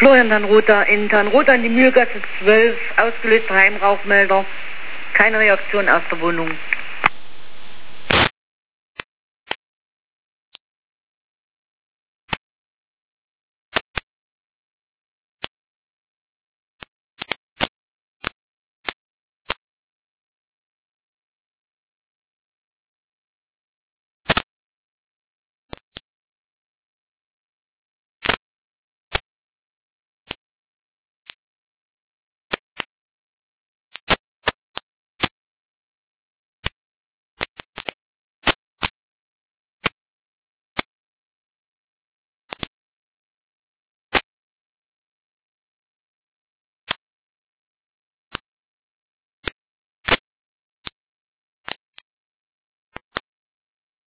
Florian Tanrother in Tanrother in die Mühlgasse 12, ausgelöster Heimrauchmelder, keine Reaktion aus der Wohnung.